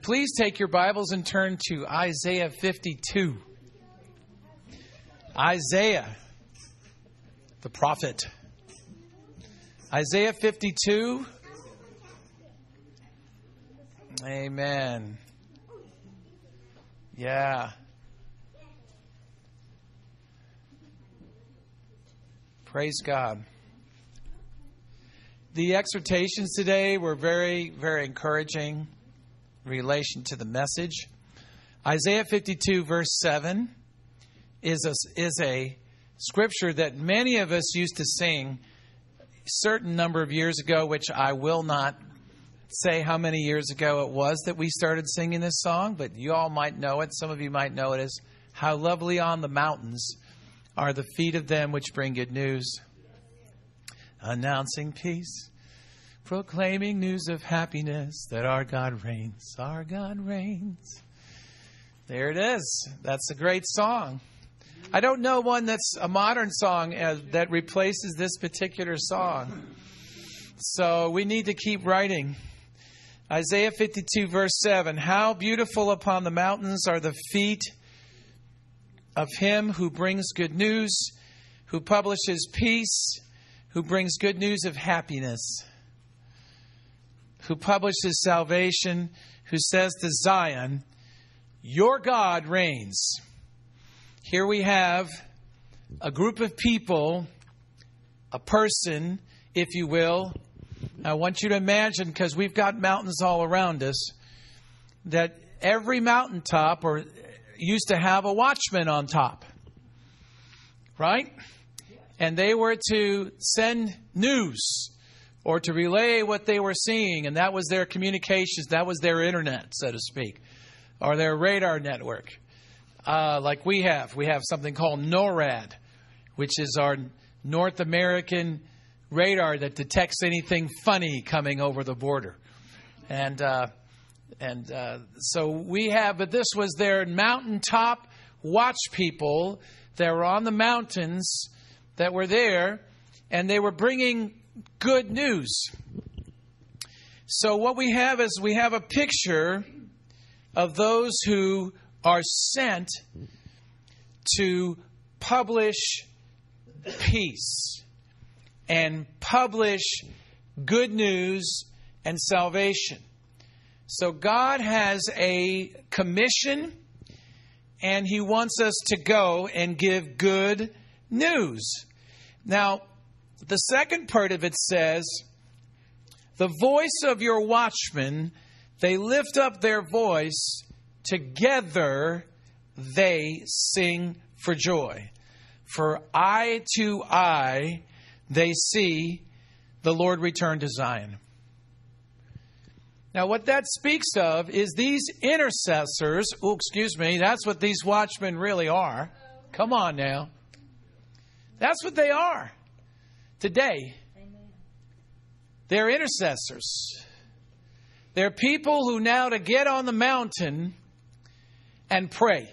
Please take your Bibles and turn to Isaiah 52. Isaiah, the prophet. Isaiah 52. Amen. Yeah. Praise God. The exhortations today were very, very encouraging in relation to the message. Isaiah 52 verse 7 is a scripture that many of us used to sing a certain number of years ago, which I will not say how many years ago it was that we started singing this song, but you all might know it. Some of you might know it as "How lovely on the mountains are the feet of them which bring good news, announcing peace, proclaiming news of happiness, that our God reigns, our God reigns." There it is. That's a great song. I don't know one that's a modern song that replaces this particular song. So we need to keep writing. Isaiah 52 verse 7. How beautiful upon the mountains are the feet of him who brings good news, who publishes peace, who brings good news of happiness, who publishes salvation, who says to Zion, your God reigns. Here we have a group of people, a person, if you will. I want you to imagine, because we've got mountains all around us, that every mountaintop used to have a watchman on top. Right? And they were to send news or to relay what they were seeing. And that was their communications. That was their internet, so to speak, or their radar network. Like we have. We have something called NORAD, which is our North American radar that detects anything funny coming over the border. And so we have, but this was their mountaintop watch people that were on the mountains that were there, and they were bringing good news. So what we have is we have a picture of those who are sent to publish peace and publish good news and salvation. So God has a commission, and He wants us to go and give good news. Now, the second part of it says, the voice of your watchmen, they lift up their voice, together they sing for joy. For eye to eye they see the Lord return to Zion. Now, what that speaks of is these intercessors. Oh, excuse me. That's what these watchmen really are. Come on now. That's what they are today. Amen. They're intercessors. They're people who now to get on the mountain and pray.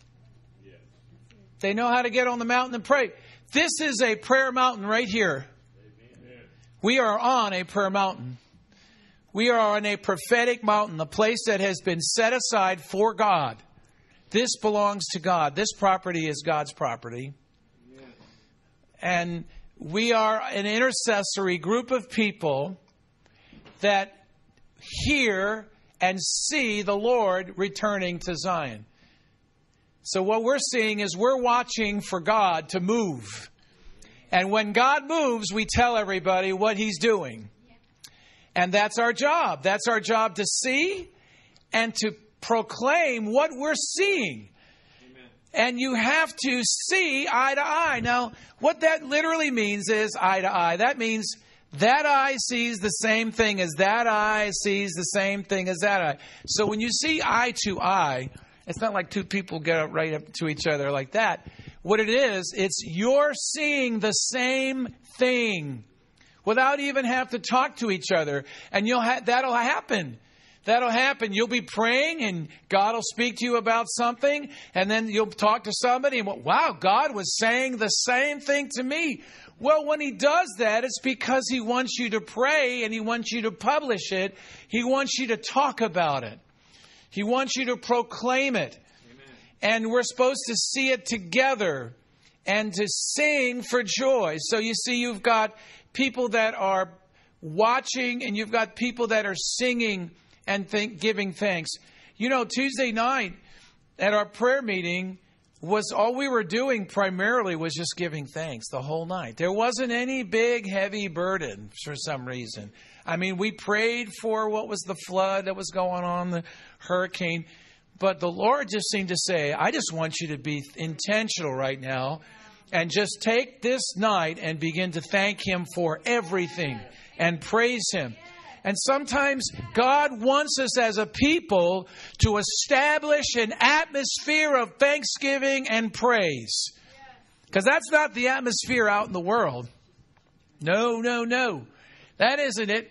They know how to get on the mountain and pray. This is a prayer mountain right here. Amen. We are on a prayer mountain. We are on a prophetic mountain, a place that has been set aside for God. This belongs to God. This property is God's property. Amen. And we are an intercessory group of people that hear and see the Lord returning to Zion. So what we're seeing is we're watching for God to move. And when God moves, we tell everybody what He's doing. And that's our job. That's our job, to see and to proclaim what we're seeing. Amen. And you have to see eye to eye. Now, what that literally means is eye to eye. That means that eye sees the same thing as that eye sees the same thing as that eye. So when you see eye to eye, it's not like two people get right up to each other like that. What it is, it's you're seeing the same thing without even have to talk to each other. And that'll happen. That'll happen. You'll be praying and God will speak to you about something. And then you'll talk to somebody and, wow, God was saying the same thing to me. Well, when He does that, it's because He wants you to pray and He wants you to publish it. He wants you to talk about it. He wants you to proclaim it. Amen. And we're supposed to see it together and to sing for joy. So you see, you've got people that are watching and you've got people that are singing and giving thanks. You know, Tuesday night at our prayer meeting was all we were doing primarily was just giving thanks the whole night. There wasn't any big, heavy burden for some reason. I mean, we prayed for what was the flood that was going on, the hurricane. But the Lord just seemed to say, I just want you to be intentional right now and just take this night and begin to thank Him for everything and praise Him. And sometimes God wants us as a people to establish an atmosphere of thanksgiving and praise. Because that's not the atmosphere out in the world. No. That isn't it.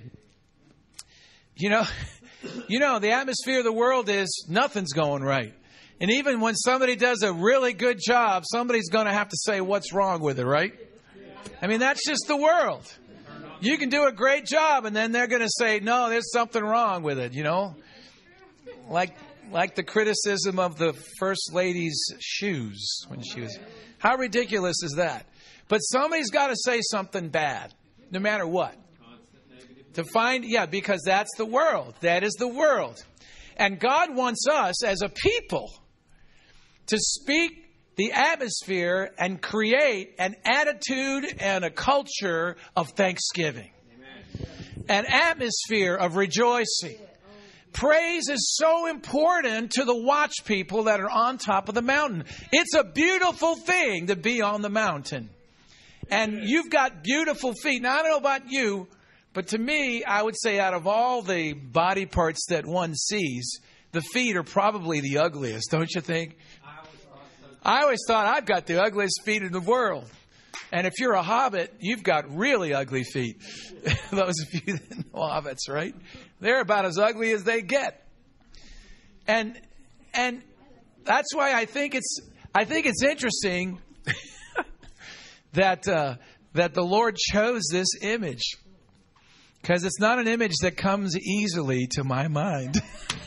You know, the atmosphere of the world is nothing's going right. And even when somebody does a really good job, somebody's going to have to say what's wrong with it, right? I mean, that's just the world. You can do a great job, and then they're going to say, no, there's something wrong with it, you know? Like the criticism of the First Lady's shoes when she was... How ridiculous is that? But somebody's got to say something bad, no matter what. Because that's the world. That is the world. And God wants us as a people to speak the atmosphere and create an attitude and a culture of thanksgiving. Amen. An atmosphere of rejoicing. Praise is so important to the watch people that are on top of the mountain. It's a beautiful thing to be on the mountain. And you've got beautiful feet. Now, I don't know about you, but to me, I would say out of all the body parts that one sees, the feet are probably the ugliest, don't you think? I always thought I've got the ugliest feet in the world. And if you're a hobbit, you've got really ugly feet. Those of you that know hobbits, right? They're about as ugly as they get. And that's why I think it's interesting that the Lord chose this image. Because it's not an image that comes easily to my mind.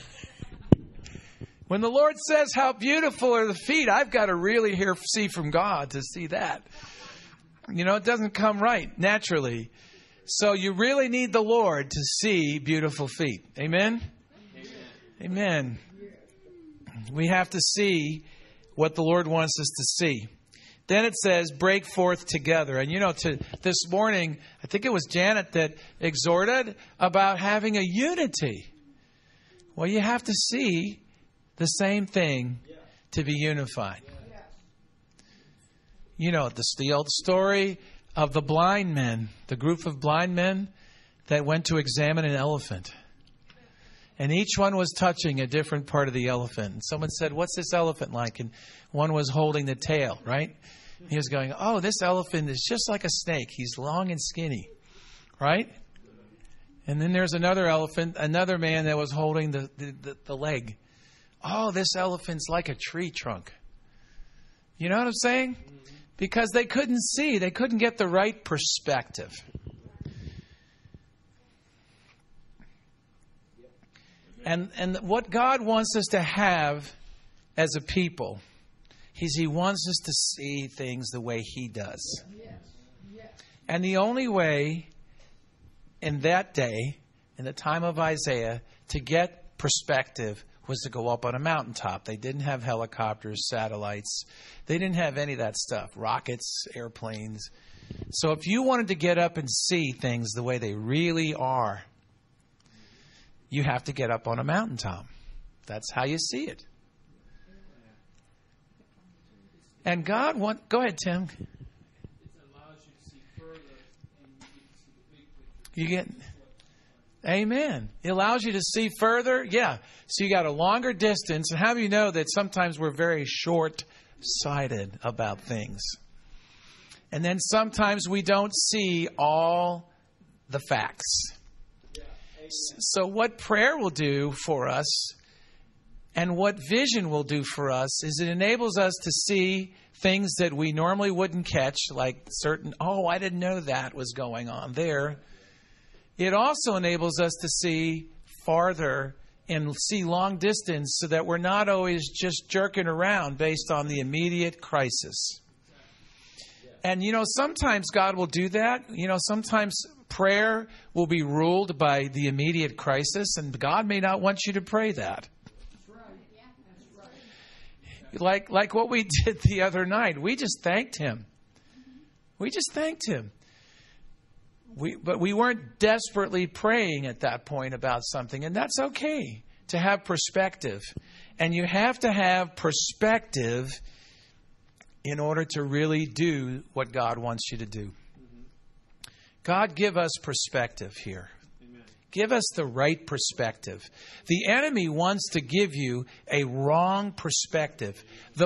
When the Lord says, how beautiful are the feet, I've got to really see from God to see that. You know, it doesn't come right naturally. So you really need the Lord to see beautiful feet. Amen? Amen. We have to see what the Lord wants us to see. Then it says, break forth together. And, you know, this morning, I think it was Janet that exhorted about having a unity. Well, you have to see the same thing to be unified. You know, the old story of the blind men, the group of blind men that went to examine an elephant. And each one was touching a different part of the elephant. And someone said, what's this elephant like? And one was holding the tail, right? He was going, oh, this elephant is just like a snake. He's long and skinny, right? And then there's another elephant, another man that was holding the leg. Oh, this elephant's like a tree trunk. You know what I'm saying? Because they couldn't see. They couldn't get the right perspective. And what God wants us to have as a people is He wants us to see things the way He does. And the only way in that day, in the time of Isaiah, to get perspective was to go up on a mountaintop. They didn't have helicopters, satellites. They didn't have any of that stuff. Rockets, airplanes. So if you wanted to get up and see things the way they really are, you have to get up on a mountaintop. That's how you see it. And God wants... Go ahead, Tim. It allows you to see further and you can see the big picture. You get... Amen. It allows you to see further. Yeah. So you got a longer distance. And how do you know that sometimes we're very short-sighted about things? And then sometimes we don't see all the facts. So what prayer will do for us and what vision will do for us is it enables us to see things that we normally wouldn't catch, like certain, oh, I didn't know that was going on there. It also enables us to see farther and see long distance so that we're not always just jerking around based on the immediate crisis. And, sometimes God will do that. Sometimes prayer will be ruled by the immediate crisis, and God may not want you to pray that. Like what we did the other night. We just thanked Him. But we weren't desperately praying at that point about something, and that's okay to have perspective. And you have to have perspective in order to really do what God wants you to do. God, give us perspective here. Amen. Give us the right perspective. The enemy wants to give you a wrong perspective.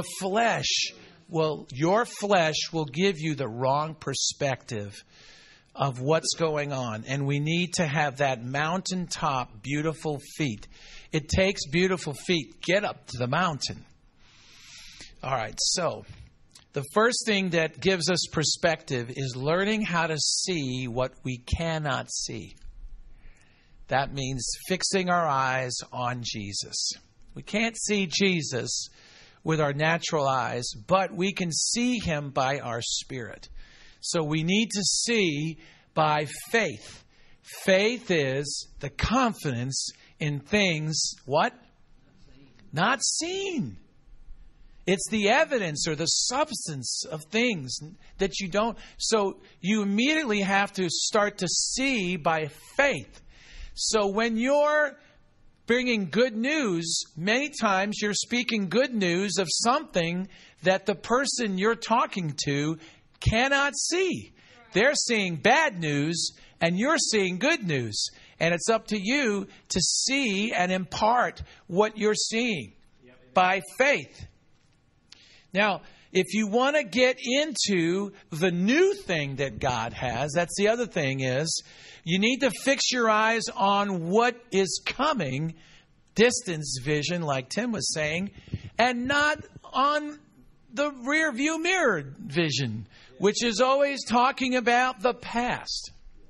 Your flesh will give you the wrong perspective of what's going on. And we need to have that mountaintop, beautiful feet. It takes beautiful feet. Get up to the mountain. All right, so the first thing that gives us perspective is learning how to see what we cannot see. That means fixing our eyes on Jesus. We can't see Jesus with our natural eyes, but we can see Him by our spirit. So we need to see by faith. Faith is the confidence in things, what? Not seen. It's the evidence or the substance of things that you don't. So you immediately have to start to see by faith. So when you're bringing good news, many times you're speaking good news of something that the person you're talking to cannot see. They're seeing bad news and you're seeing good news. And it's up to you to see and impart what you're seeing by faith. Now, if you want to get into the new thing that God has, that's the other thing is, you need to fix your eyes on what is coming, distance vision, like Tim was saying, and not on the rear view mirror vision, which is always talking about the past.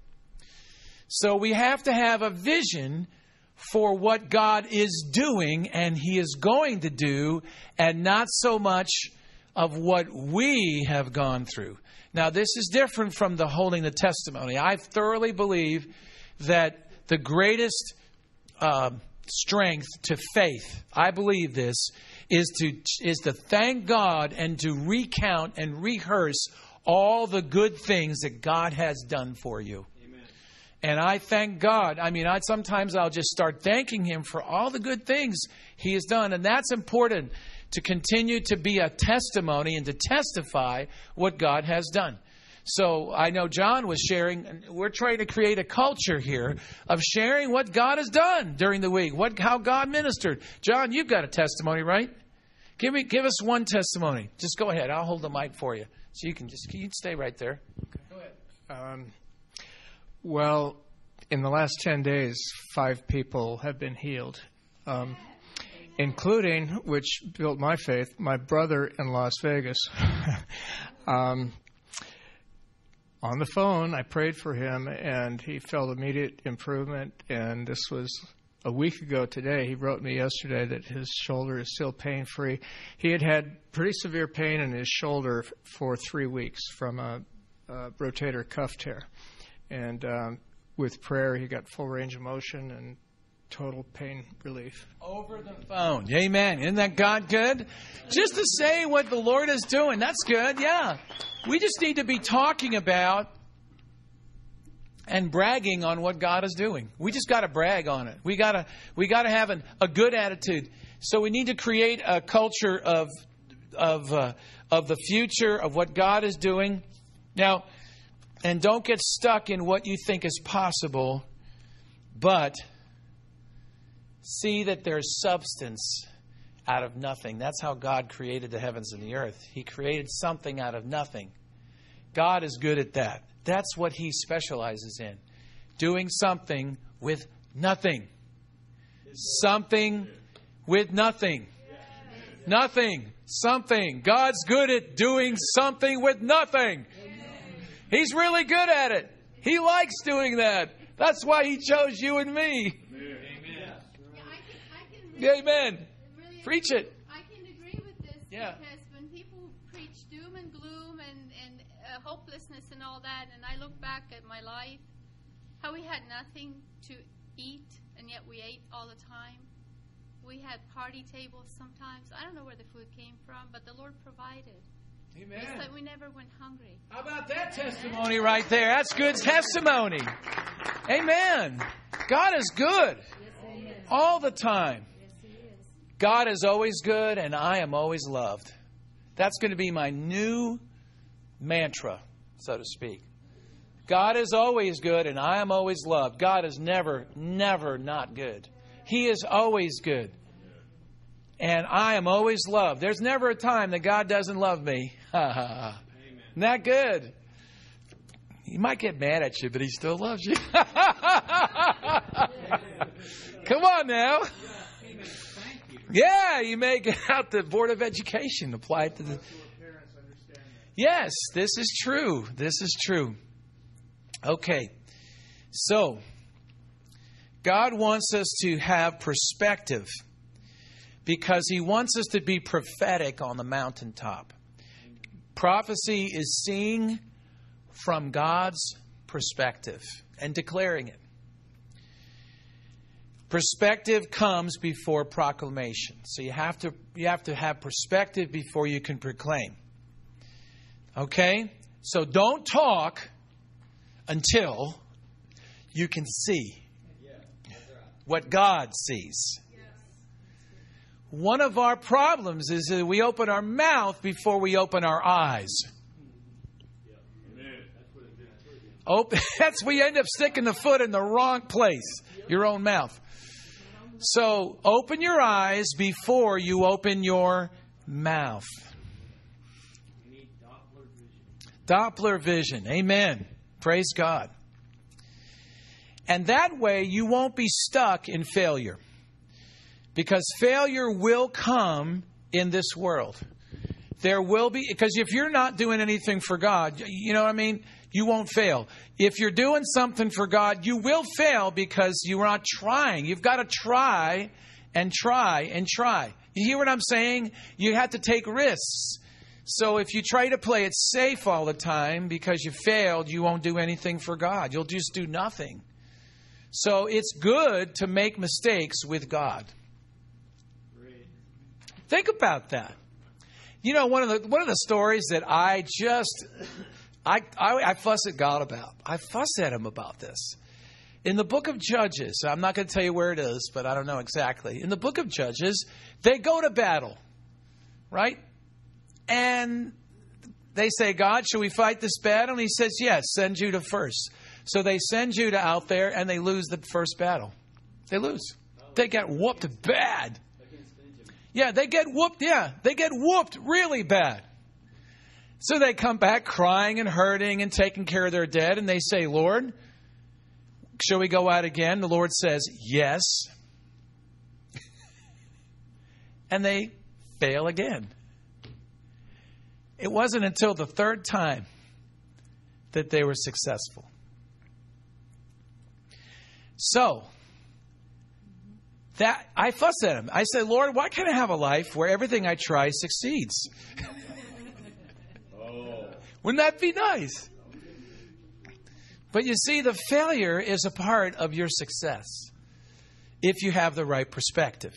So we have to have a vision for what God is doing and He is going to do, and not so much of what we have gone through. Now, this is different from the holding the testimony. I thoroughly believe that the greatest strength to faith, I believe this, is to thank God and to recount and rehearse all the good things that God has done for you. And I thank God. Sometimes I'll just start thanking Him for all the good things He has done. And that's important, to continue to be a testimony and to testify what God has done. So I know John was sharing, and we're trying to create a culture here of sharing what God has done during the week, how God ministered. John, you've got a testimony, right? Give us one testimony. Just go ahead. I'll hold the mic for you. So you can stay right there. Okay. Go ahead. Well, in the last 10 days, 5 people have been healed, including, which built my faith, my brother in Las Vegas. On the phone, I prayed for him, and he felt immediate improvement. And this was a week ago today. He wrote me yesterday that his shoulder is still pain-free. He had pretty severe pain in his shoulder for 3 weeks from a rotator cuff tear. And with prayer, he got full range of motion and total pain relief. Over the phone. Amen. Isn't that God good? Just to say what the Lord is doing. That's good. Yeah. We just need to be talking about and bragging on what God is doing. We just got to brag on it. We got to have a good attitude. So we need to create a culture of the future, of what God is doing. Now, and don't get stuck in what you think is possible, but see that there's substance out of nothing. That's how God created the heavens and the earth. He created something out of nothing. God is good at that. That's what He specializes in. Doing something with nothing. Something with nothing. Nothing. Something. God's good at doing something with nothing. He's really good at it. He likes doing that. That's why He chose you and me. Amen. Amen. Really, Preach it. I can agree with this Yeah. because when people preach doom and gloom and hopelessness and all that, and I look back at my life, how we had nothing to eat, and yet we ate all the time. We had party tables sometimes. I don't know where the food came from, but the Lord provided. Amen. It's like we never went hungry. How about that testimony right there? That's good testimony. Amen. God is good all the time. God is always good, and I am always loved. That's going to be my new mantra, so to speak. God is always good, and I am always loved. God is never, never not good. He is always good. And I am always loved. There's never a time that God doesn't love me. Isn't that good? He might get mad at you, but He still loves you. Come on now. Yeah, you may get out the Board of Education. Apply it to the... Yes, this is true. This is true. Okay. So, God wants us to have perspective because He wants us to be prophetic on the mountaintop. Prophecy is seeing from God's perspective and declaring it. Perspective comes before proclamation. So you have to have perspective before you can proclaim. Okay? So don't talk until you can see what God sees. One of our problems is that we open our mouth before we open our eyes. We end up sticking the foot in the wrong place, your own mouth. So open your eyes before you open your mouth. Doppler vision. Amen. Praise God. And that way you won't be stuck in failure. Because failure will come in this world. There will be, because if you're not doing anything for God, you know what I mean? You won't fail. If you're doing something for God, you will fail because you're not trying. You've got to try and try and try. You hear what I'm saying? You have to take risks. So if you try to play it safe all the time because you failed, you won't do anything for God. You'll just do nothing. So it's good to make mistakes with God. Think about that. You know, one of the stories that I fuss at God about. I fuss at Him about this. In the book of Judges, I'm not going to tell you where it is, but I don't know exactly. In the book of Judges, they go to battle, right? And they say, God, should we fight this battle? And He says, yes, send Judah first. So they send Judah out there and they lose the first battle. They lose. They get whooped bad. Yeah, they get whooped. Yeah, they get whooped really bad. So they come back crying and hurting and taking care of their dead. And they say, Lord, shall we go out again? The Lord says, yes. And they fail again. It wasn't until the third time that they were successful. So, that I fuss at Him. I say, Lord, why can't I have a life where everything I try succeeds? Wouldn't that be nice? But you see, the failure is a part of your success if you have the right perspective.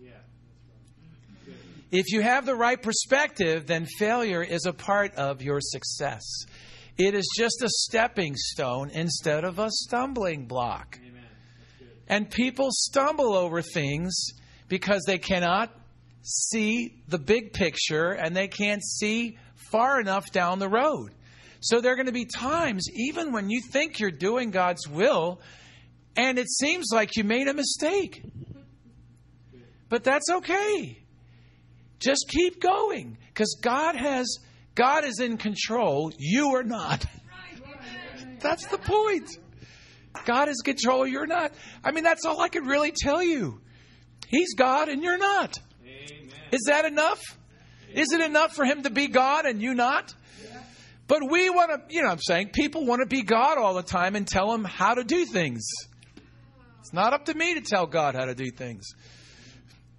If you have the right perspective, then failure is a part of your success. It is just a stepping stone instead of a stumbling block. And people stumble over things because they cannot see the big picture and they can't see far enough down the road. So there are going to be times, even when you think you're doing God's will, and it seems like you made a mistake. But that's okay. Just keep going, because God is in control. You are not. That's the point. God is in control. You're not. I mean, that's all I could really tell you. He's God and you're not. Amen. Is that enough? Is it enough for Him to be God and you not? But we want to, you know what I'm saying? People want to be God all the time and tell Him how to do things. It's not up to me to tell God how to do things.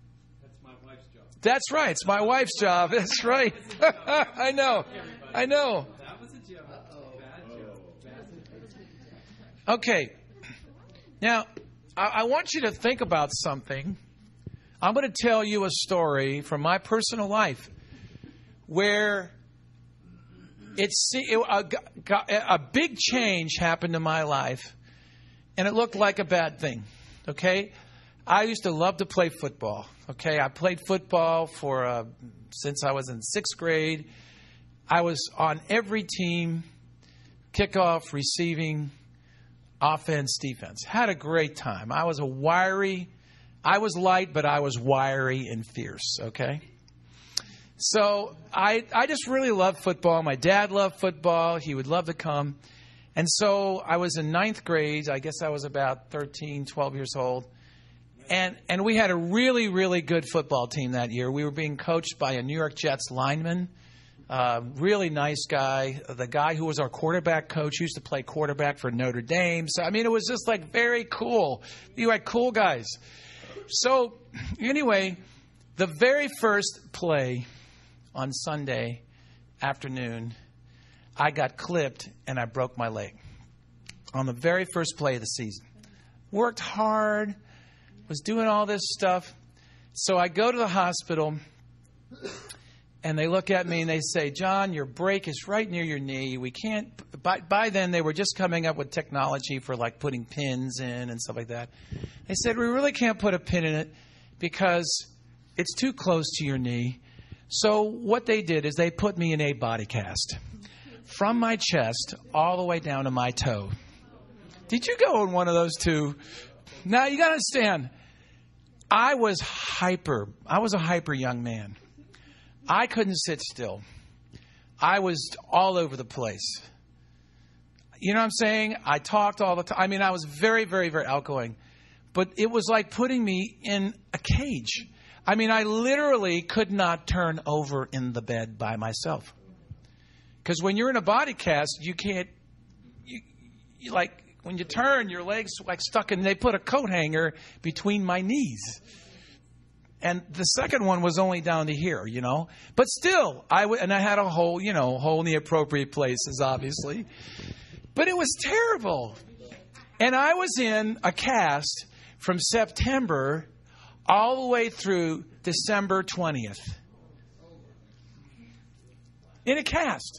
wife's job. That's right. It's my wife's job. That's right. I know. That was a joke. Bad joke. Okay. Now, I want you to think about something. I'm going to tell you a story from my personal life where a big change happened in my life, and it looked like a bad thing. Okay? I used to love to play football. Okay? I played football since I was in 6th grade. I was on every team, kickoff, receiving, offense, defense. Had a great time. I was light, but I was wiry and fierce, okay? So I just really loved football. My dad loved football. He would love to come. And so I was in 9th grade. I guess I was about 13, 12 years old. And we had a really, really good football team that year. We were being coached by a New York Jets lineman. Really nice guy. The guy who was our quarterback coach used to play quarterback for Notre Dame. So, I mean, it was just like very cool. You had cool guys. So, anyway, the very first play on Sunday afternoon, I got clipped and I broke my leg. On the very first play of the season. Worked hard, was doing all this stuff. So I go to the hospital. And they look at me and they say, John, your break is right near your knee. We can't. By then, they were just coming up with technology for like putting pins in and stuff like that. They said, we really can't put a pin in it because it's too close to your knee. So what they did is they put me in a body cast from my chest all the way down to my toe. Did you go in one of those two? Now, you got to understand, I was a hyper young man. I couldn't sit still. I was all over the place. You know what I'm saying? I talked all the time. I mean, I was very, very, very outgoing. But it was like putting me in a cage. I mean, I literally could not turn over in the bed by myself. Because when you're in a body cast, you can't, you like, when you turn, your legs like stuck in, they put a coat hanger between my knees. And the second one was only down to here, you know. But still, I had a hole, hole in the appropriate places, obviously. But it was terrible. And I was in a cast from September all the way through December 20th. In a cast.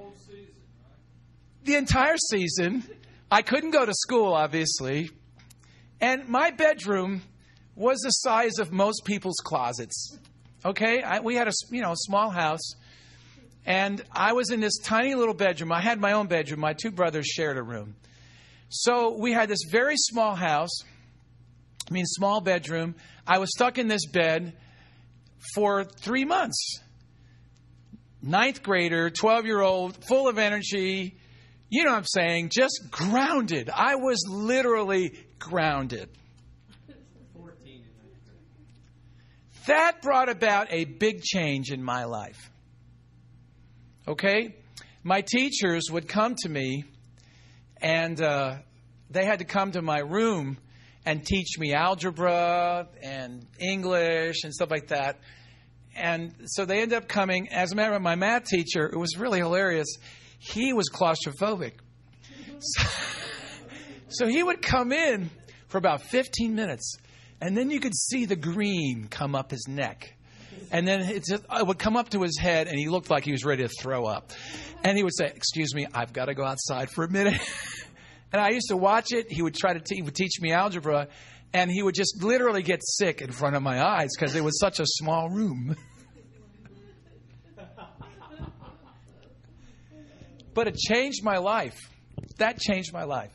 The entire season. I couldn't go to school, obviously. And my bedroom was the size of most people's closets. Okay? We had a small house. And I was in this tiny little bedroom. I had my own bedroom. My two brothers shared a room. So we had this very small small bedroom. I was stuck in this bed for 3 months. 9th grader, 12-year-old, full of energy. You know what I'm saying? Just grounded. I was literally grounded. That brought about a big change in my life. Okay? My teachers would come to me, and they had to come to my room and teach me algebra and English and stuff like that. And so they ended up coming. As a matter of fact, my math teacher, it was really hilarious. He was claustrophobic. So he would come in for about 15 minutes. And then you could see the green come up his neck. And then it would come up to his head, and he looked like he was ready to throw up. And he would say, excuse me, I've got to go outside for a minute. And I used to watch it. He would he would teach me algebra, and he would just literally get sick in front of my eyes because it was such a small room. But it changed my life. That changed my life.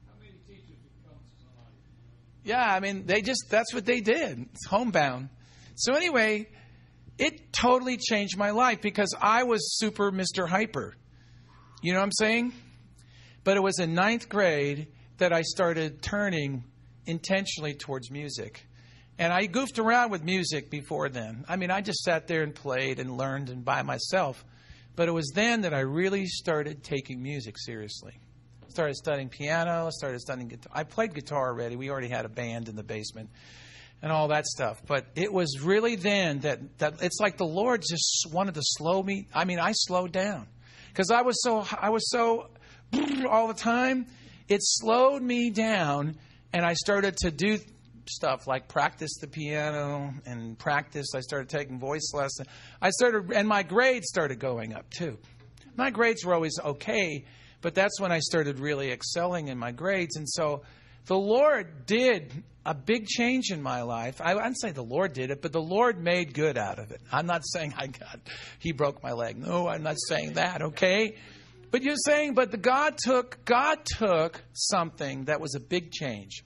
Yeah, I mean, that's what they did. It's homebound. So anyway, it totally changed my life because I was super Mr. Hyper. You know what I'm saying? But it was in 9th grade that I started turning intentionally towards music. And I goofed around with music before then. I mean, I just sat there and played and learned and by myself. But it was then that I really started taking music seriously. Started studying piano, started studying guitar. I played guitar already. We already had a band in the basement. and all that stuff. But it was really then that it's like the Lord just wanted to slow me. I mean, I slowed down because I was so all the time. It slowed me down, and I started to do stuff like practice the piano and practice. I started taking voice lessons. And my grades started going up too. My grades were always okay, but that's when I started really excelling in my grades. And so the Lord did a big change in my life. I wouldn't say the Lord did it, but the Lord made good out of it. I'm not saying He broke my leg. No, I'm not saying that, okay? But you're saying, but God took something that was a big change.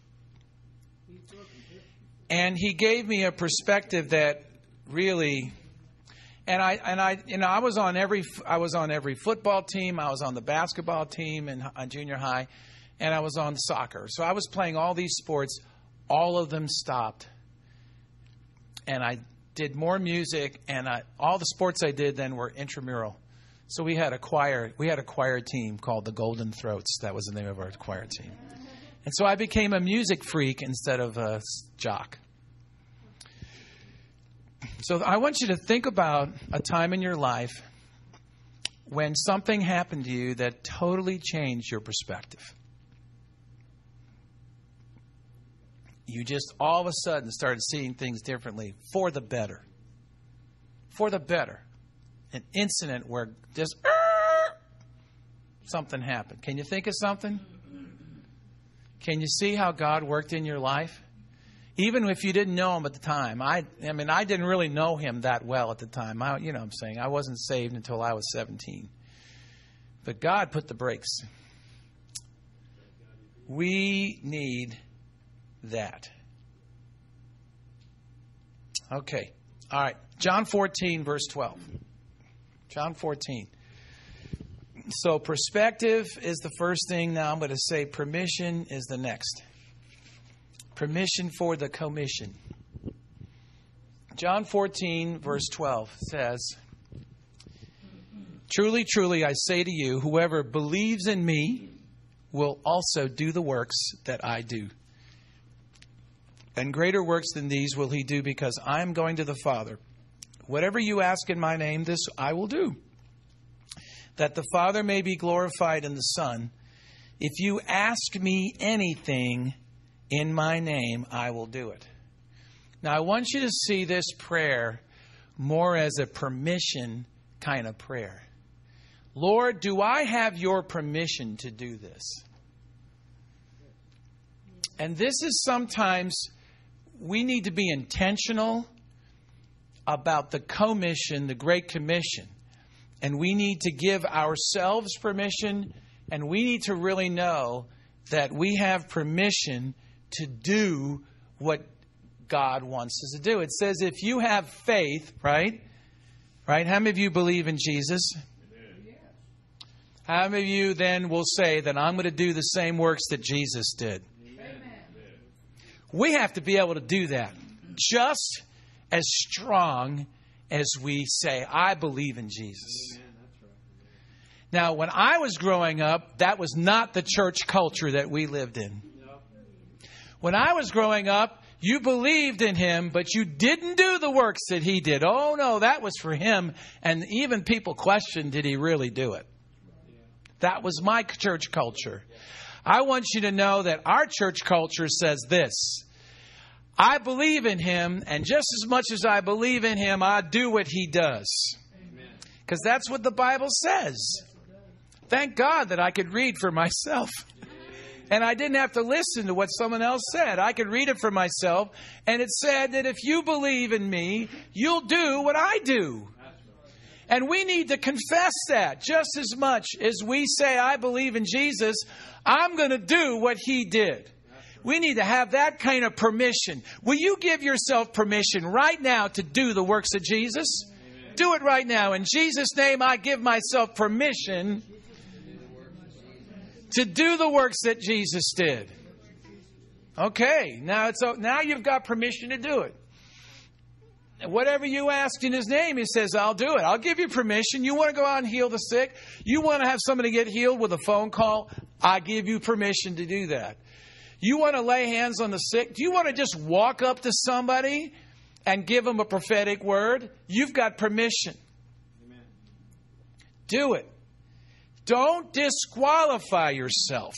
And He gave me a perspective that really, I was on every football team. I was on the basketball team in junior high, and I was on soccer. So I was playing all these sports. All of them stopped, and I did more music. And all the sports I did then were intramural. So we had a choir. We had a choir team called the Golden Throats. That was the name of our choir team. And so I became a music freak instead of a jock. So I want you to think about a time in your life when something happened to you that totally changed your perspective. You just all of a sudden started seeing things differently for the better. For the better. An incident where just something happened. Can you think of something? Can you see how God worked in your life? Even if you didn't know Him at the time. I didn't really know Him that well at the time. I wasn't saved until I was 17. But God put the brakes. We need that. Okay. All right. John 14, verse 12. John 14. So perspective is the first thing. Now I'm going to say permission is the next. Permission for the commission. John 14, verse 12 says, "Truly, truly, I say to you, whoever believes in me will also do the works that I do. And greater works than these will he do, because I am going to the Father. Whatever you ask in my name, this I will do, that the Father may be glorified in the Son. If you ask me anything in my name, I will do it." Now, I want you to see this prayer more as a permission kind of prayer. Lord, do I have your permission to do this? And this is sometimes we need to be intentional about the commission, the Great Commission. And we need to give ourselves permission, and we need to really know that we have permission to do what God wants us to do. It says if you have faith, right? Right? How many of you believe in Jesus? Amen. How many of you then will say that I'm going to do the same works that Jesus did? Amen. We have to be able to do that just as strong as we say, I believe in Jesus. Amen. That's right. Now, when I was growing up, that was not the church culture that we lived in. When I was growing up, you believed in Him, but you didn't do the works that He did. Oh, no, that was for Him. And even people questioned, did He really do it? That was my church culture. I want you to know that our church culture says this: I believe in Him, and just as much as I believe in Him, I do what He does. Because that's what the Bible says. Thank God that I could read for myself. And I didn't have to listen to what someone else said. I could read it for myself. And it said that if you believe in me, you'll do what I do. And we need to confess that just as much as we say, I believe in Jesus, I'm going to do what He did. We need to have that kind of permission. Will you give yourself permission right now to do the works of Jesus? Amen. Do it right now. In Jesus' name, I give myself permission to do the works that Jesus did. Okay, now you've got permission to do it. Whatever you ask in His name, He says, I'll do it. I'll give you permission. You want to go out and heal the sick? You want to have somebody get healed with a phone call? I give you permission to do that. You want to lay hands on the sick? Do you want to just walk up to somebody and give them a prophetic word? You've got permission. Amen. Do it. Don't disqualify yourself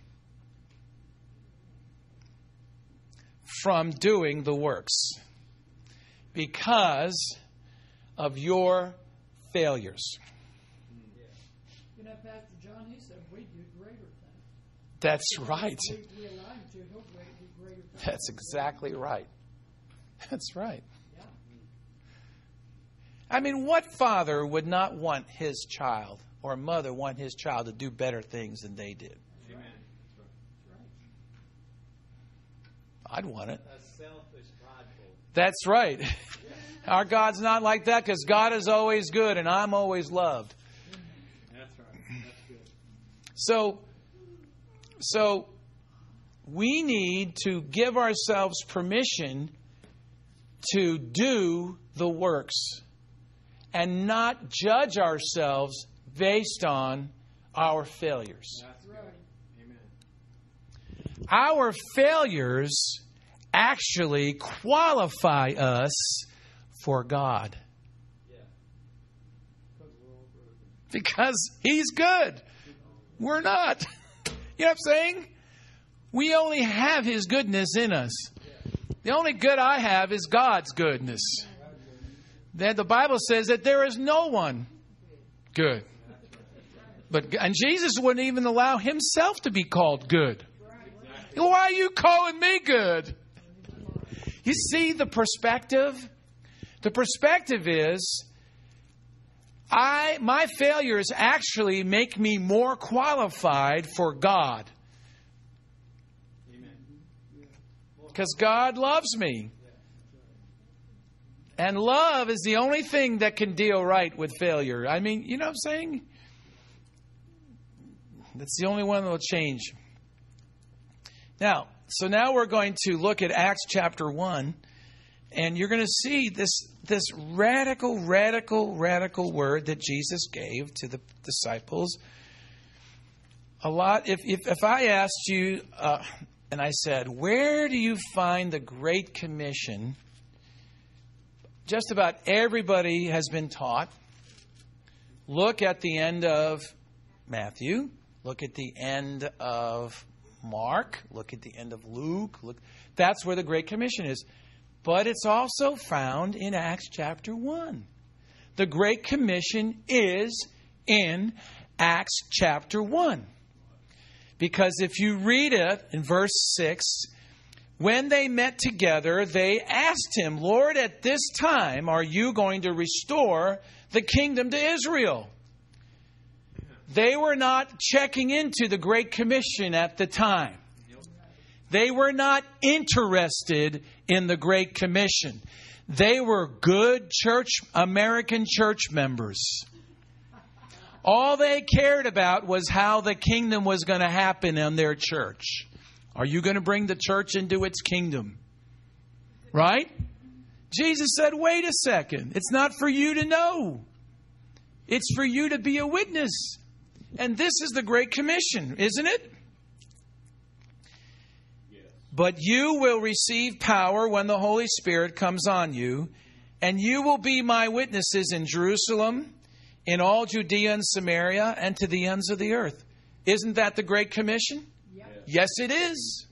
from doing the works because of your failures. You know, Pastor John, he said we do greater things. That's right. We allow him to, he'll do greater things. That's exactly right. That's right. Yeah. I mean, what father would not want his child or mother want his child to do better things than they did? Amen. I'd want it. A selfish, prideful. That's right. Our God's not like that because God is always good and I'm always loved. That's right. That's good. So we need to give ourselves permission to do the works and not judge ourselves based on our failures. That's right. Amen. Our failures actually qualify us for God. Yeah. Because He's good. We're not. You know what I'm saying? We only have His goodness in us. The only good I have is God's goodness. Then the Bible says that there is no one good. And Jesus wouldn't even allow Himself to be called good. Why are you calling me good? You see the perspective? The perspective is my failures actually make me more qualified for God. Because God loves me. And love is the only thing that can deal right with failure. I mean, you know what I'm saying? That's the only one that will change. Now we're going to look at Acts chapter 1. And you're going to see this radical word that Jesus gave to the disciples. A lot. If I asked you, and I said, where do you find the Great Commission? Just about everybody has been taught. Look at the end of Matthew. Look at the end of Mark. Look at the end of Luke. That's where the Great Commission is. But it's also found in Acts chapter 1. The Great Commission is in Acts chapter 1. Because if you read it in verse 6, when they met together, they asked Him, Lord, at this time, are you going to restore the kingdom to Israel? They were not checking into the Great Commission at the time. They were not interested in the Great Commission. They were good American church members. All they cared about was how the kingdom was going to happen in their church. Are you going to bring the church into its kingdom? Right? Jesus said, wait a second. It's not for you to know. It's for you to be a witness. And this is the Great Commission, isn't it? But you will receive power when the Holy Spirit comes on you, and you will be my witnesses in Jerusalem, in all Judea and Samaria, and to the ends of the earth. Isn't that the Great Commission? Yes, it is.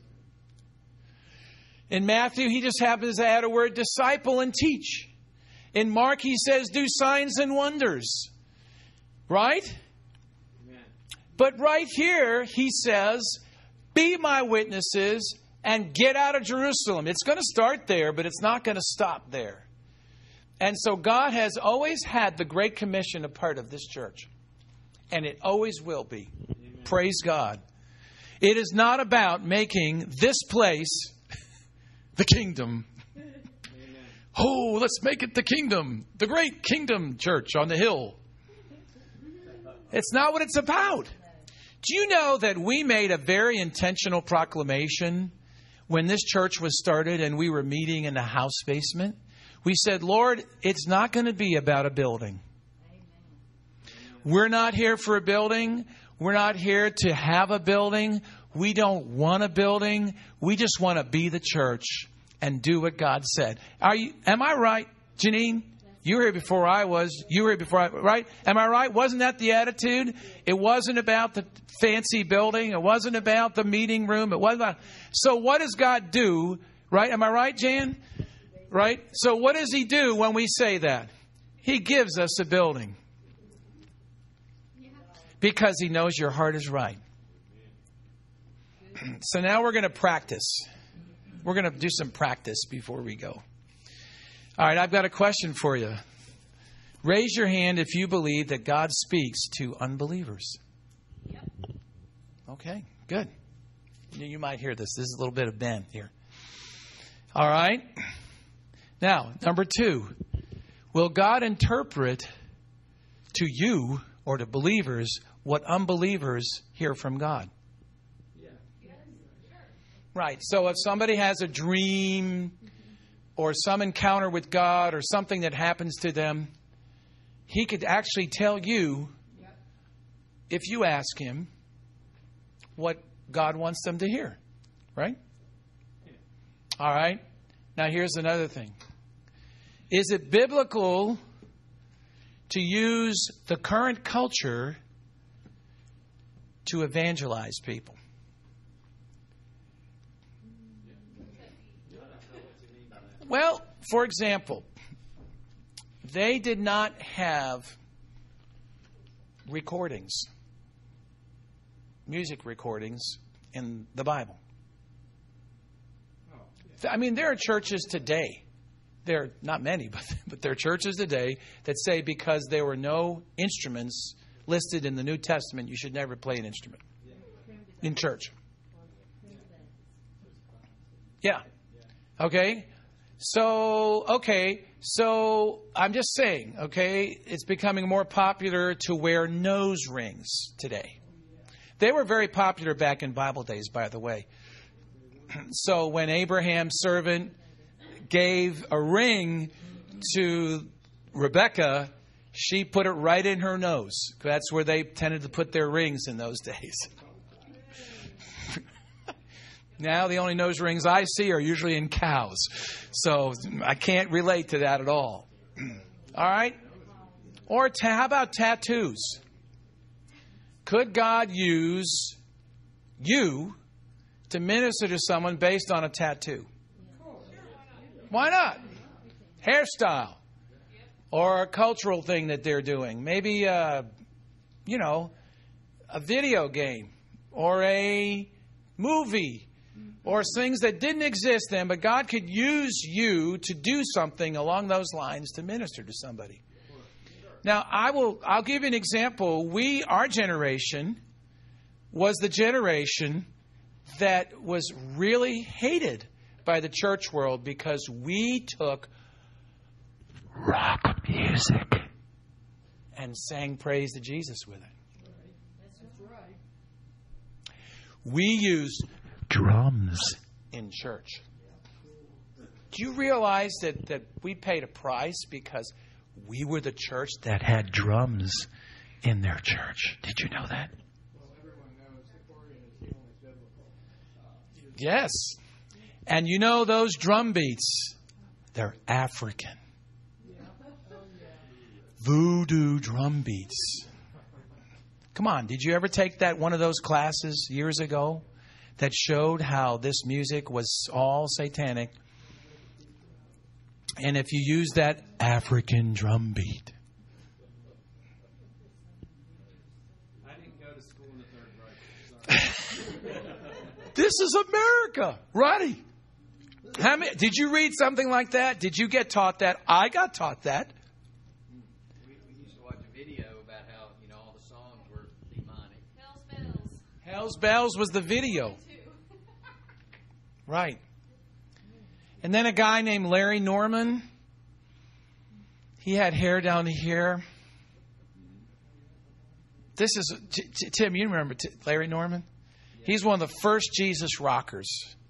In Matthew, he just happens to add a word, disciple and teach. In Mark, he says, do signs and wonders. Right? Amen. But right here, he says, be my witnesses and get out of Jerusalem. It's going to start there, but it's not going to stop there. And so God has always had the Great Commission a part of this church. And it always will be. Amen. Praise God. It is not about making this place the kingdom. Amen. Oh, let's make it the kingdom. The great kingdom church on the hill. It's not what it's about. Do you know that we made a very intentional proclamation when this church was started and we were meeting in the house basement? We said, Lord, it's not going to be about a building. We're not here for a building. We're not here to have a building. We don't want a building. We just want to be the church and do what God said. Am I right, Janine? You were here before I was. You were here before I, right? Am I right? Wasn't that the attitude? It wasn't about the fancy building. It wasn't about the meeting room. It wasn't about, so what does God do? Right? Am I right, Jan? Right? So what does He do when we say that? He gives us a building. Because He knows your heart is right. So now we're going to practice. We're going to do some practice before we go. All right, I've got a question for you. Raise your hand if you believe that God speaks to unbelievers. Yep. Okay, good. You might hear this. This is a little bit of Ben here. All right. Now, number 2. Will God interpret to you or to believers what unbelievers hear from God? Right. So if somebody has a dream or some encounter with God or something that happens to them, He could actually tell you, if you ask Him, what God wants them to hear. Right? All right. Now here's another thing. Is it biblical to use the current culture to evangelize people? Well, for example, they did not have recordings, music recordings in the Bible. I mean, there are churches today, there are not many, but there are churches today that say because there were no instruments listed in the New Testament, you should never play an instrument in church. Yeah. Okay. So I'm just saying, okay, it's becoming more popular to wear nose rings today. They were very popular back in Bible days, by the way. So when Abraham's servant gave a ring to Rebekah, she put it right in her nose. That's where they tended to put their rings in those days. Now the only nose rings I see are usually in cows. So I can't relate to that at all. All right? Or how about tattoos? Could God use you to minister to someone based on a tattoo? Why not? Hairstyle. Or a cultural thing that they're doing. Maybe, a video game. Or a movie. Or things that didn't exist then, but God could use you to do something along those lines to minister to somebody. Now, I'll give you an example. Our generation was the generation that was really hated by the church world because we took rock music and sang praise to Jesus with it. That's right. We used drums in church. Do you realize that we paid a price because we were the church that had drums in their church? Did you know that? Well, everyone knows the organ is the only biblical. Yes. And you know those drum beats, they're African. Voodoo drum beats. Come on, did you ever take one of those classes years ago that showed how this music was all satanic? And if you use that African drum beat. I didn't go to school in the 3rd grade. This is America, Roddy. Did you read something like that? Did you get taught that? I got taught that. We used to watch a video about how, all the songs were demonic. Hell's Bells. Hell's Bells was the video. Right. And then a guy named Larry Norman. He had hair down to here. This is, Tim, you remember Larry Norman? He's one of the first Jesus rockers.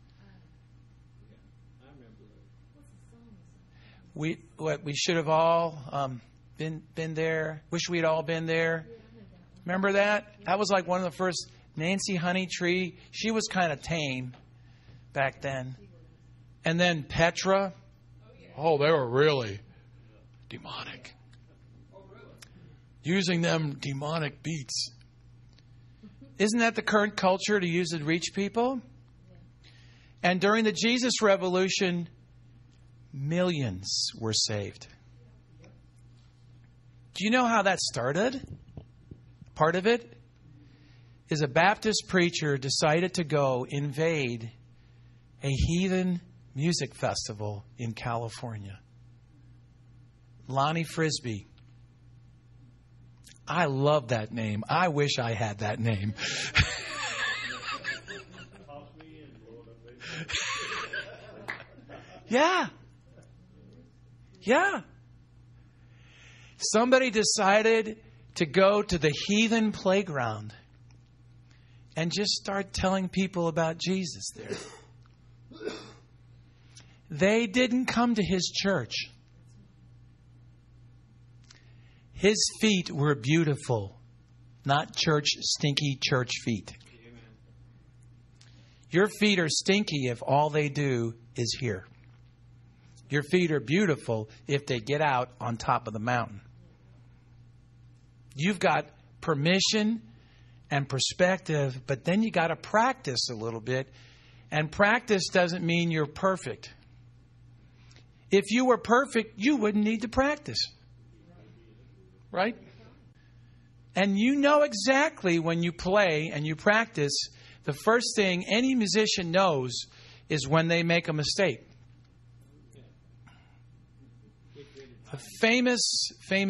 We should have all been there. Wish we'd all been there. Remember that? That was like one of the first. Nancy Honeytree, she was kind of tame back then. And then Petra. Oh, they were really demonic. Using them demonic beats. Isn't that the current culture, to use it to reach people? And during the Jesus Revolution, millions were saved. Do you know how that started? Part of it is a Baptist preacher decided to go invade a heathen music festival in California. Lonnie Frisbee. I love that name. I wish I had that name. Yeah. Yeah. Somebody decided to go to the heathen playground and just start telling people about Jesus there. They didn't come to his church. His feet were beautiful, not stinky church feet. Your feet are stinky if all they do is here. Your feet are beautiful if they get out on top of the mountain. You've got permission and perspective, but then you got to practice a little bit. And practice doesn't mean you're perfect. If you were perfect, you wouldn't need to practice. Right? And you know exactly when you play and you practice, the first thing any musician knows is when they make a mistake. A famous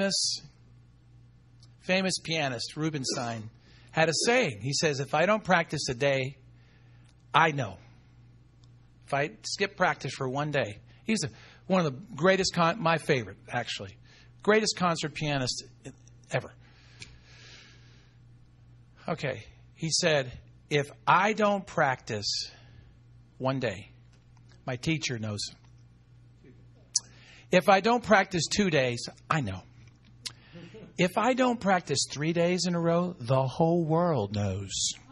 pianist, Rubinstein, had a saying. He says, if I don't practice a day, I know. If I skip practice for one day. He's one of the greatest, my favorite, actually. Greatest concert pianist ever. Okay. He said, if I don't practice one day, my teacher knows. If I don't practice 2 days, I know. If I don't practice 3 days in a row, the whole world knows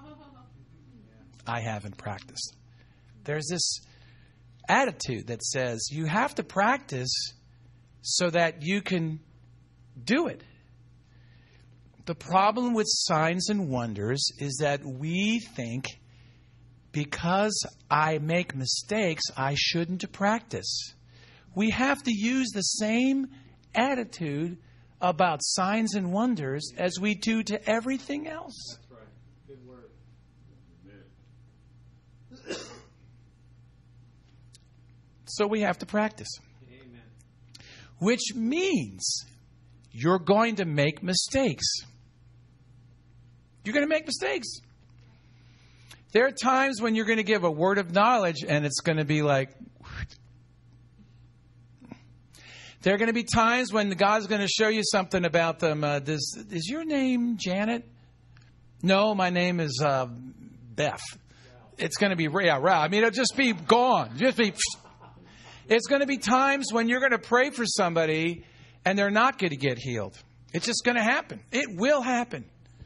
I haven't practiced. There's this attitude that says you have to practice so that you can do it. The problem with signs and wonders is that we think because I make mistakes, I shouldn't practice. We have to use the same attitude about signs and wonders as we do to everything else. That's right. Good word. So we have to practice. Amen. Which means you're going to make mistakes. You're going to make mistakes. There are times when you're going to give a word of knowledge and it's going to be like... There are going to be times when God's going to show you something about them. Is your name Janet? No, my name is Beth. It's going to be, I mean, it'll just be gone. It's going to be times when you're going to pray for somebody and they're not going to get healed. It's just going to happen. It will happen.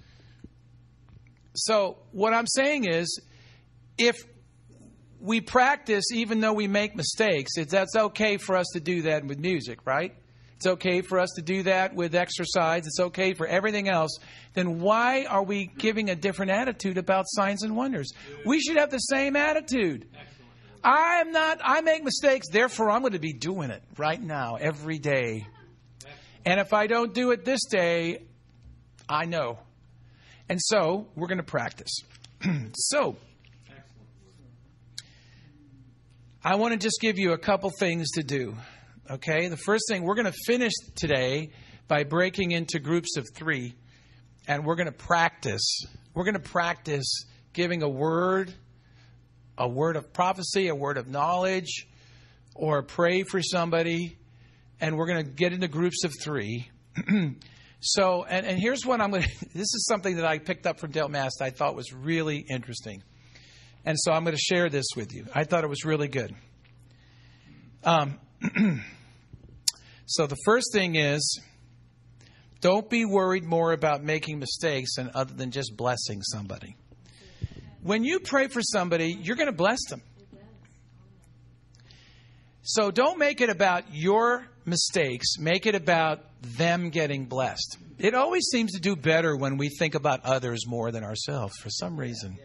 So what I'm saying is, if we practice even though we make mistakes, that's okay for us to do that with music, right? It's okay for us to do that with exercise. It's okay for everything else. Then why are we giving a different attitude about signs and wonders? We should have the same attitude. I make mistakes, therefore I'm going to be doing it right now, every day. And if I don't do it this day, I know. And so we're going to practice. So I want to just give you a couple things to do. Okay? The first thing, we're going to finish today by breaking into groups of 3. And we're going to practice. We're going to practice giving a word of prophecy, a word of knowledge, or pray for somebody. And we're going to get into groups of 3. So, and here's what I'm going to... This is something that I picked up from Dale Mast I thought was really interesting. And so I'm going to share this with you. I thought it was really good. So the first thing is, don't be worried more about making mistakes other than just blessing somebody. When you pray for somebody, you're going to bless them. So don't make it about your mistakes. Make it about them getting blessed. It always seems to do better when we think about others more than ourselves for some reason.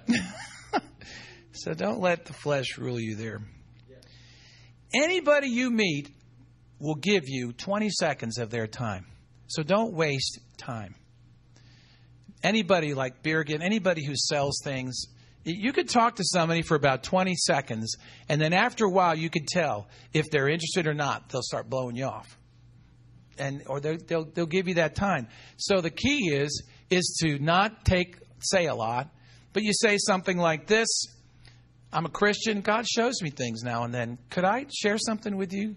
So don't let the flesh rule you there. Anybody you meet will give you 20 seconds of their time. So don't waste time. Anybody like Birgit, anybody who sells things, you could talk to somebody for about 20 seconds, and then after a while you could tell if they're interested or not. They'll start blowing you off. Or they'll give you that time. So the key is to not say a lot, but you say something like this: I'm a Christian. God shows me things now and then. Could I share something with you?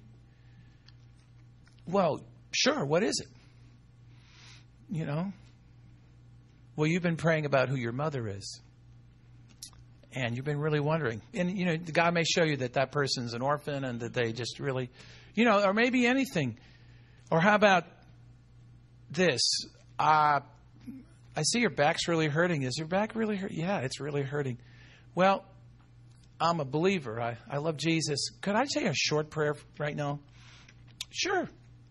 Well, sure. What is it? You know? Well, you've been praying about who your mother is. And you've been really wondering. And, you know, God may show you that person's an orphan and that they just really, you know, or maybe anything. Or how about this? I see your back's really hurting. Is your back really hurting? Yeah, it's really hurting. Well, I'm a believer. I love Jesus. Could I say a short prayer right now? Sure.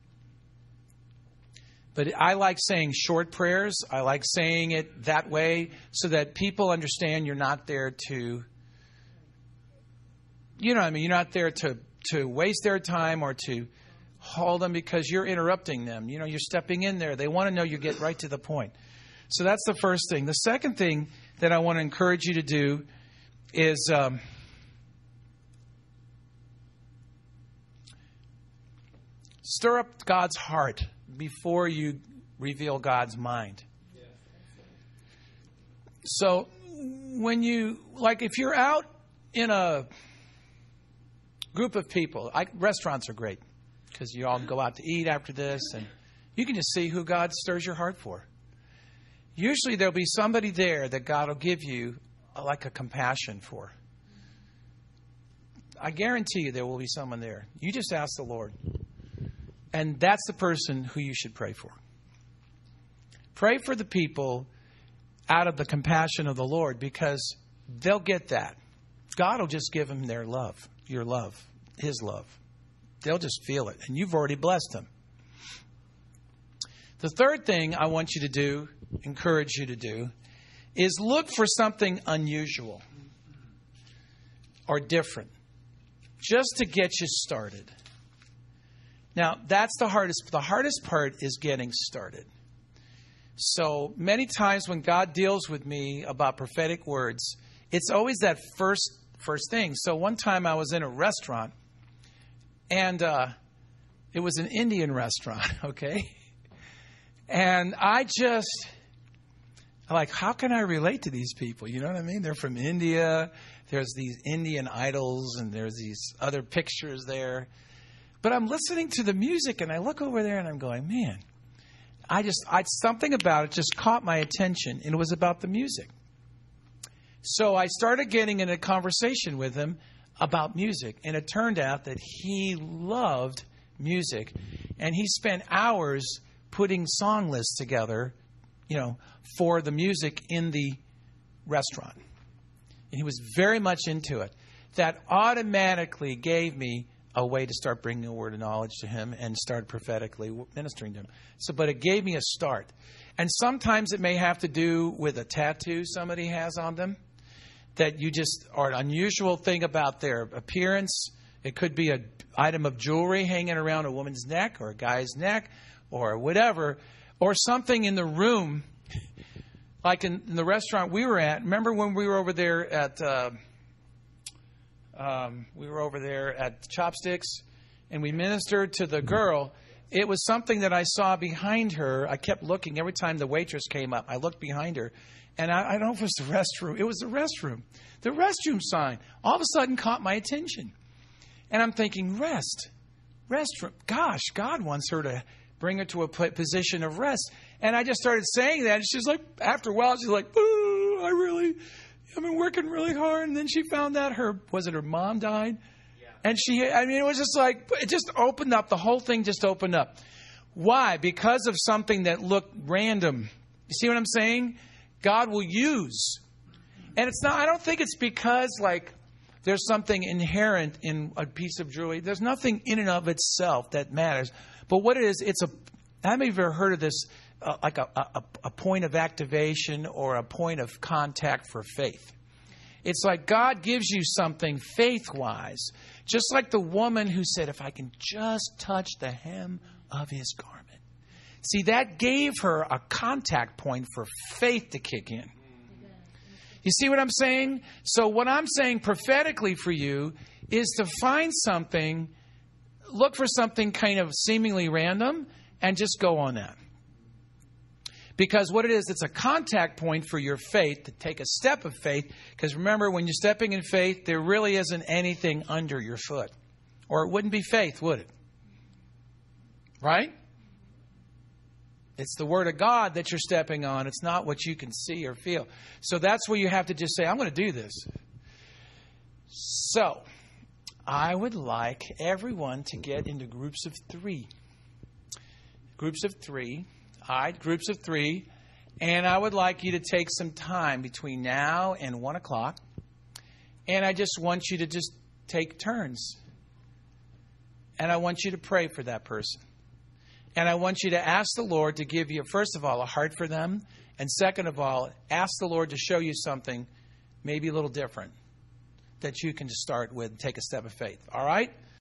But I like saying short prayers. I like saying it that way so that people understand you're not there to, you know what I mean? You're not there to waste their time or to hold them because you're interrupting them. You know, you're stepping in there. They want to know you get right to the point. So that's the first thing. The second thing that I want to encourage you to do is stir up God's heart before you reveal God's mind. So when you, like if you're out in a group of people, restaurants are great because you all go out to eat after this and you can just see who God stirs your heart for. Usually there'll be somebody there that God will give you like a compassion for. I guarantee you there will be someone there. You just ask the Lord. And that's the person who you should pray for. Pray for the people out of the compassion of the Lord because they'll get that. God will just give them their love, your love, His love. They'll just feel it. And you've already blessed them. The third thing I want you to do, encourage you to do, is look for something unusual or different just to get you started. Now, that's the hardest. The hardest part is getting started. So many times when God deals with me about prophetic words, it's always that first thing. So one time I was in a restaurant, and it was an Indian restaurant, okay? And how can I relate to these people? You know what I mean? They're from India. There's these Indian idols, and there's these other pictures there. But I'm listening to the music, and I look over there, and I'm going, man, something about it just caught my attention, and it was about the music. So I started getting in a conversation with him about music, and it turned out that he loved music, and he spent hours putting song lists together, you know, for the music in the restaurant. And he was very much into it. That automatically gave me a way to start bringing a word of knowledge to him and start prophetically ministering to him. But it gave me a start. And sometimes it may have to do with a tattoo somebody has on them that or an unusual thing about their appearance. It could be an item of jewelry hanging around a woman's neck or a guy's neck or whatever, or something in the room, like in the restaurant we were at. Remember when we were over there at Chopsticks, and we ministered to the girl. It was something that I saw behind her. I kept looking every time the waitress came up. I looked behind her, and I don't know if it was the restroom. It was the restroom. The restroom sign all of a sudden caught my attention, and I'm thinking, restroom. Gosh, God wants her to bring her to a position of rest. And I just started saying that, and she's like, after a while, she's like, "Ooh, I've been working really hard." And then she found out her mom died? Yeah. And it was just like, it just opened up. The whole thing just opened up. Why? Because of something that looked random. You see what I'm saying? God will use. And it's not, I don't think it's because like there's something inherent in a piece of jewelry. There's nothing in and of itself that matters. But what it is, how many of you have heard of this, like a point of activation or a point of contact for faith? It's like God gives you something faith-wise. Just like the woman who said, if I can just touch the hem of his garment. See, that gave her a contact point for faith to kick in. You see what I'm saying? So what I'm saying prophetically for you is to find something, look for something kind of seemingly random, and just go on that. Because what it is, it's a contact point for your faith to take a step of faith. Because remember, when you're stepping in faith, there really isn't anything under your foot. Or it wouldn't be faith, would it? Right? It's the Word of God that you're stepping on. It's not what you can see or feel. So that's where you have to just say, I'm going to do this. So, I would like everyone to get into groups of 3. Groups of 3. All right, groups of 3. And I would like you to take some time between now and 1 o'clock. And I just want you to just take turns. And I want you to pray for that person. And I want you to ask the Lord to give you, first of all, a heart for them. And second of all, ask the Lord to show you something maybe a little different that you can just start with and take a step of faith. All right?